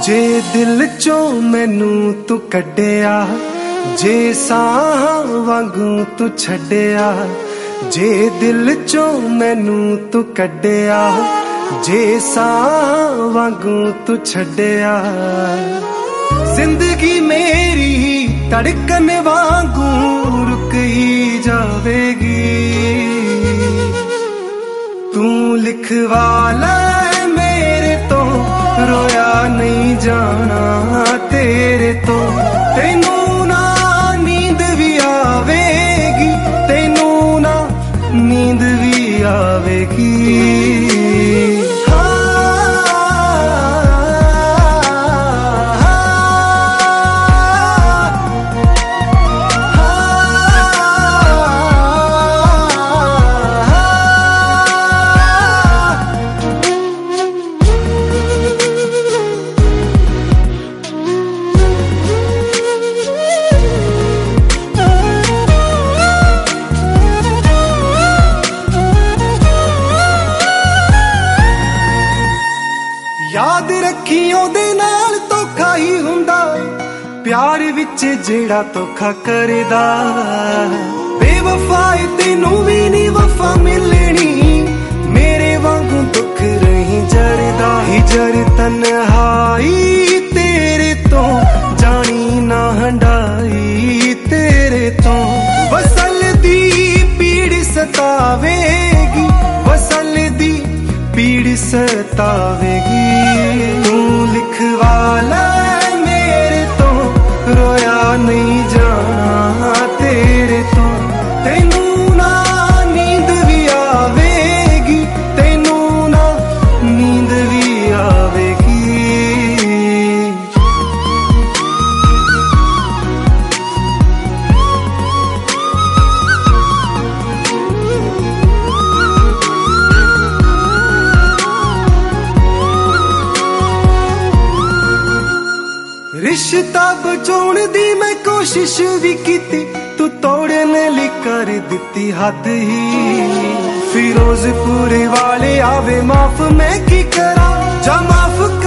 जे दिल चों मैनू तू कड्डिया, जे साह वांगू तू छड्डिया, जे दिल चों मैनू तू कड्डिया, जे साह वांगू तू छड्डिया। जिंदगी मेरी धड़कन वांगू रुक ही जावेगी। तू लिखवाला मेरे तो रोया नहीं जाना तेरे तो। तेनू ना नींद भी आवेगी, तेनू ना नींद भी आवेगी। याद रखी ओदे नाल धोखा ही हुंदा, प्यार विच जेड़ा धोखा करदा। बेवफाई तेनू भी नी वफा मिलनी, मेरे वांगू दुख रही जरदा। हिजर तन्हाई तेरे तो जानी ना हंडाई तेरे तो। वसल दी पीड़ सतावेगी, वसल दी पीड़ सतावेगी। तू लिखवाला मेरे तो रोया नहीं जाना तेरे तो। तेनू ना नींद भी आवेगी, तेनू ना नींद भी आवेगी। रिश्ता बचाउण दी मैं कोशिश भी कीती, तू तोड़ने लई कर दित्ती हद ही। फिरोजपुर वाले आवे माफ मैं की करा, जा माफ